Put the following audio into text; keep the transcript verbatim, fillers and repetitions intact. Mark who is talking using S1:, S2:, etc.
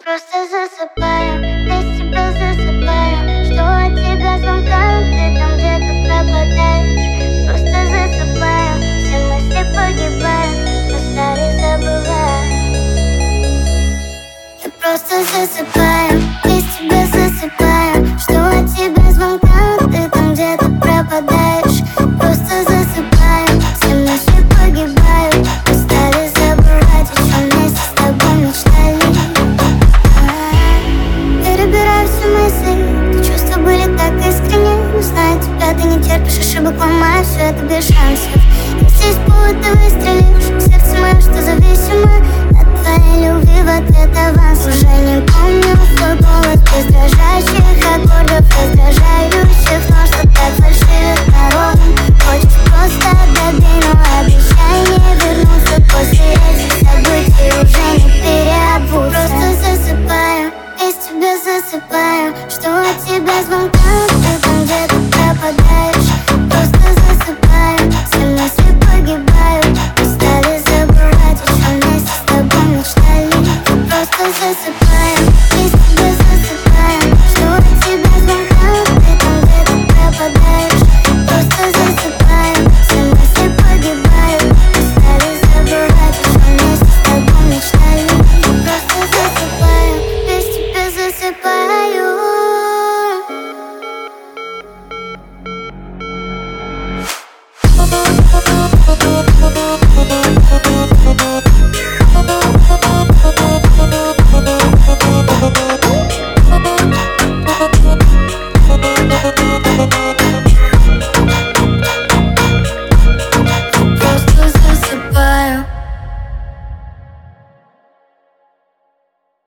S1: просто засыпаю, без тебя засыпаю. Жду от тебя звонка, ты там где-то пропадаешь. Просто засыпаю, все мысли погибают, но старый забываю. Я просто засыпаю, без тебя засыпаю. Жду от тебя звонка, ты там где-то пропадаешь. Просто засыпаю, все мысли погибают, но старый забывать, о чем вместе с тобой мечтали. Перебираю все мысли, эти чувства были так искренни. Но зная тебя, ты не терпишь ошибок, ломаешь все это без шансов. Если есть повод, ты выстрелишь, сердце мое, что зависимо от твоей любви, в ответ аванс. Уже не помню свой голос без дрожащих аккордов, раздражающих, но что так фальшивит народом. Хочешь просто добей, но обещай не вернуться после этих событий, уже не переобуться. Просто засыпаю, без тебя засыпаю. Жду от тебя звонка, ты там где-то пропадаешь. Просто засыпаю, все мысли погибают, устали забывать, о чем вместе с тобой мечтали. Просто засыпаю, без тебя засыпаю.